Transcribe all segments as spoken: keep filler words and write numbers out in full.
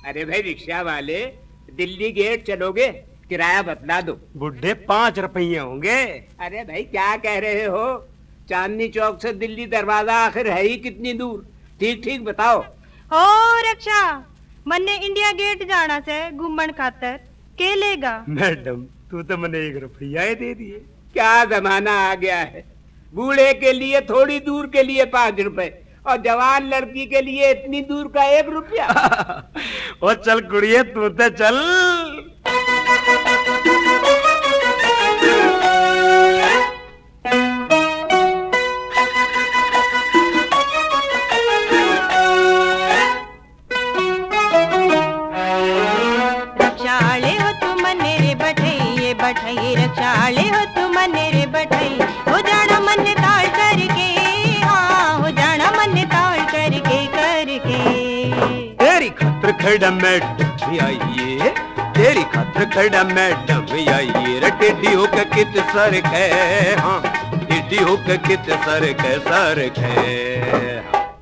अरे भाई रिक्शा वाले, दिल्ली गेट चलोगे? किराया बतला दो। बुढ़े पाँच रुपये होंगे। अरे भाई क्या कह रहे हो? चांदनी चौक से दिल्ली दरवाजा आखिर है ही कितनी दूर? ठीक ठीक बताओ। ओ रक्षा, मन्ने इंडिया गेट जाना से घूमन खातर के लेगा? मैडम तू तो मैंने एक रुपया दे दिए। क्या जमाना आ गया है, बूढ़े के लिए थोड़ी दूर के लिए पाँच रुपए और जवान लड़की के लिए इतनी दूर का एक रुपया। ओ चल कुड़िए तू तो चल। रक्षाले हो तुम मेरे बठई, बठई रक्षाले हो तुम मेरे बठई, हो जाना मन ताल करके, हाँ हो जाना मन ताल करके करके। तेरी खातर खड़ा मैडम भी आइए, तेरी खातर खड़ा मैडम भी आइए रे। टेढ़ी होकर कित सर खे, हाँ टेढ़ी होकर कित सर खे सर खे।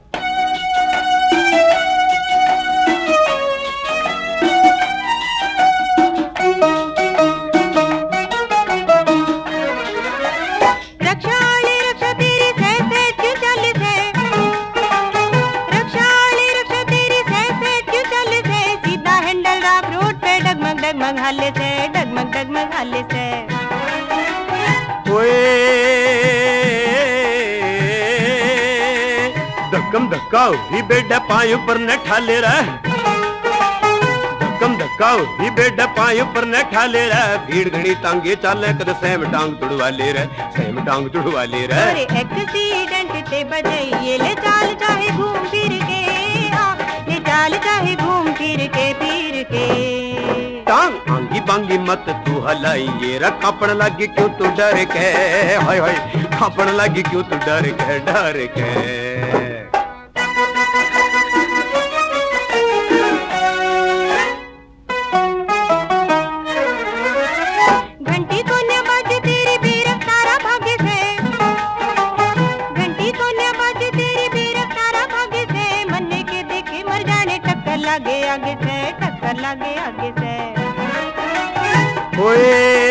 डगमग हाले से, डगमग डगमग हाले से। ओए धक्कम धक्का ही बेटा पायों पर न ठाले रहा, धक्कम धक्का ही बेटा पायों पर न ठाले रहा। भीड़ घड़ी तांगे चाले कद सेम टांग तुड़वा ले रहा, सेम टांग तुड़वा ले रहा। अरे एक्सीडेंट ते बजाइए ले चाल चाहे घूम फिर के, ले चाल चाहे घूम फिर के फिर के। टांग आंगी बांगी मत तू हलाइए रा, कापण लगी क्यों तू डर के, हाय हाय कापण लगी क्यों तू डर के डर के। घंटी को न बाजे तेरी बेरख तारा भाग्य से, घंटी को न बाजे तेरी बेरख तारा भाग्य से। मन्ने के देखे मर जाने टक्कर लागे आगे से, टक्कर लागे आगे से। ओए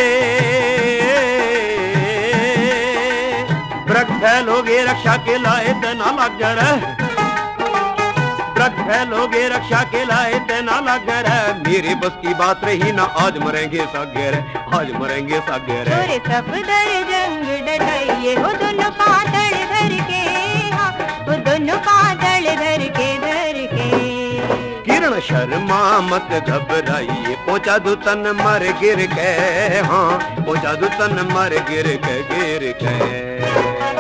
ब्रक फैलोगे रक्षा के लाए तना लग रहा, ब्रक फैलोगे रक्षा के लाए तना लग रहा। मेरे बस की बात रही ना, आज मरेंगे सागर, आज मरेंगे सागर। छोरे सफदर जंग डटाइए हो दोनों पादल धर के, हाँ वो दोनों पादल धर के धर के। किरण शर्मा मत घबराइए, पहुंचा दो तन मर गिर के, हाँ पहुंचा दो तन मर गिर के गिर के।